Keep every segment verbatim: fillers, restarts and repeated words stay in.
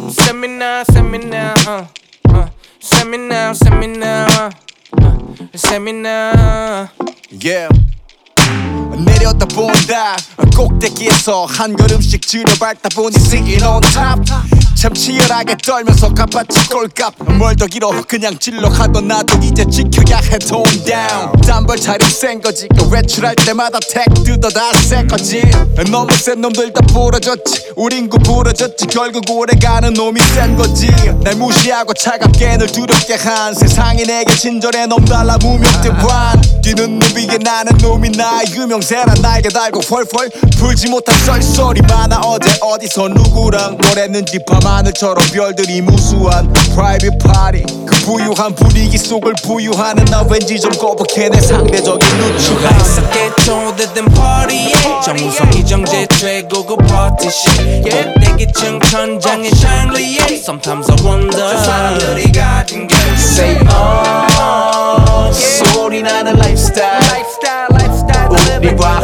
Send me now, send me now, uh, uh. Send me now, send me now, uh, uh. Send me now. Yeah. 내렸다 본다 꼭대기에서 한 걸음씩 줄여밟다 보니 singing on top 참 치열하게 떨면서 갚았지 꼴값 뭘 더 길어 그냥 질러 하던 나도 이제 지켜야 해 tone down 땀벌 차림 센 거지 그 외출할 때마다 택 뜯어 다 새 거지 너무 센 놈들 다 부러졌지 우린 구부러졌지 결국 오래가는 놈이 센 거지 날 무시하고 차갑게 널 두렵게 한 세상이 내게 친절해 놈 달라 무명대환 뛰는 놈 위에 나는 놈이 나의 유명세라 날개 달고 펄펄 풀지 못한 썰소리 많아 어제 어디서 누구랑 뭘 했는지 밤하늘처럼 별들이 무수한 private party 그 부유한 분위기 속을 부유하는 나 왠지 좀 거북해 내 상대적인 누추가 있었겠죠 어디든 party에 정우성 이정재 최고급 party shit 꼭대기층 천장의 샹리에 Sometimes I wonder 저 사람들이 가진 게 Say oh 소리 나는 lifestyle Lifestyle, lifestyle 우리와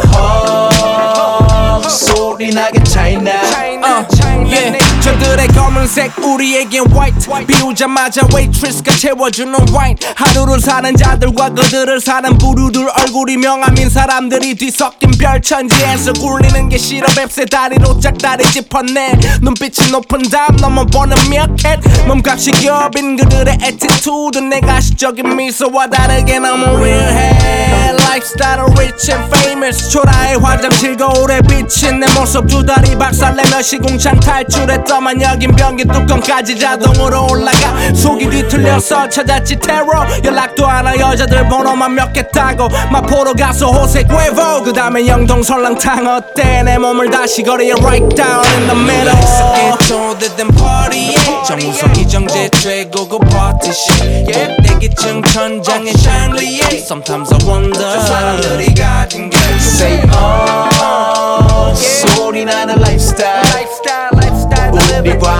허 소리 나게 차이나 China, China yeah. 저들의 검은색 우리에겐 white 비우자마자 waitress가 채워주는 wine 하루를 사는 자들과 그들을 사는 부류들 얼굴이 명함인 사람들이 뒤섞인 별천지에서 굴리는 게 싫어 뱁새 다리로 짝다리 짚었네 눈빛이 높은 담 넘어보는 미어캣 몸값이 겹인 그들의 attitude 내 가시적인 미소와 다르게 너무 real해 lifestyle rich and famous 초라의 화장실 거울에 비친 내 모습 두 다리 박살내며 시궁창 탈출했더만 여긴 변기 뚜껑까지 자동으로 올라가 속이 뒤틀려서 찾았지 테러 연락도 안 와 여자들 번호만 몇 개 따고 마포로 가서 호세 괴보 그 다음에 영동 설렁탕 어때 내 몸을 다시 거리에 right down in the middle 있었겠죠 어디든 party에 정우성 이정재 최고급 party shit 꼭대기층 천장의 샹리에 Sometimes I wonder 저 사람들이 가진 게 Say oh 소리 나는 lifestyle Lifestyle, lifestyle 우리와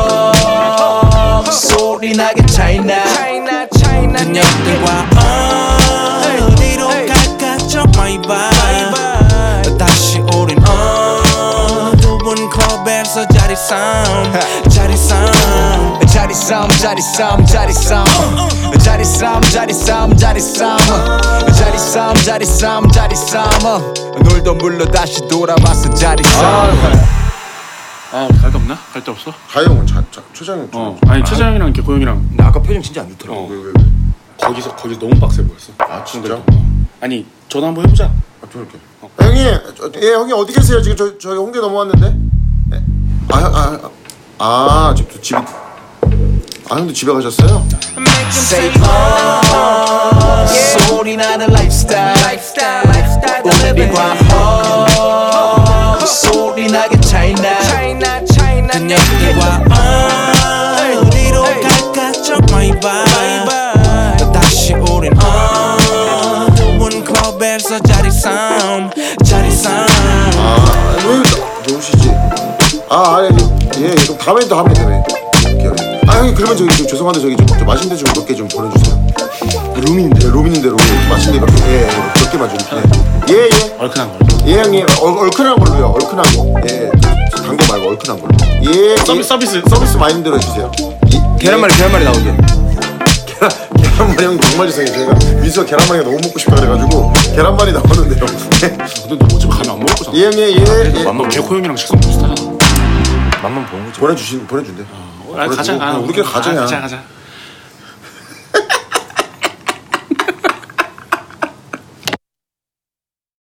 허 소리 나게 차이나 China, China 그녀들과 어디로 갈까 저 my vibe 다시 우린 어 두 분 클럽에서 자리 싸움 자리 싸움 자리 싸움 자리 싸움 자리 싸움 자리 싸움 자리 싸움 자리 싸움 자리 싸움 자리 싸움 자리 싸움 놀던 물로 다시 돌아왔어 자리 싸움 아, 갈 데 없나? 갈 데 없어? 가영은 자, 자, 최장형 어, 아니 최장이랑 이렇게 고영이랑 근데 아까 표정 진짜 안 좋더라고. 어. 왜, 왜, 왜? 거기서 거기서 너무 빡세 보였어. 아 진짜? 어. 아니 전화 한번 해보자. 아, 좀 이렇게. 아, 형님, 저, 예, 형님 어디 계세요? 지금 저 저기 홍대 넘어왔는데. 네. 아, 아, 아, 아, 지금 또 집이. 아, 형도 집에 가셨어요? Say oh 소리 나는 lifestyle Lifestyle, lifestyle 우리와 허 소리 나게 차이나 China, China 그녀들과 어디로 갈까 저 my vibe 다시 우린 어 두분 클럽에서 자리 싸움 자리 싸움 아, 왜 누구시지? 아, 아니, 예, 그럼 다음에 또 하면 되네. 아, 형님 그러면 저기 좀 죄송한데 저기 좀, 좀 맛있는 데 좀 몇 개 좀 보내주세요. 룸인데, 룸인데 룸 맛있는 데 몇 개, 예, 몇 개만 좀. 예, 예, 예. 얼큰한 거. 예, 형님 얼, 얼큰한 걸로요. 얼큰한 거. 예, 단 거 말고 얼큰한 걸로. 예, 서비스 예. 서비스. 서비스 많이 들어주세요. 예, 계란말이 계란말이 나오게. 계란, 계란말이 형님 정말 죄송해요. 제가 미수가 계란말이가 너무 먹고 싶다 그래가지고 계란말이 나오는데요. 근데 너 어차피 가면 안 먹을 거잖아. 예, 형님, 예, 예. 너 개코 형이랑 식성 비슷하잖아. 맛만 보는 거지. 보내주신 보내준대. 아, 가자. 아, 우리끼리 가자. 아, 가자 가자.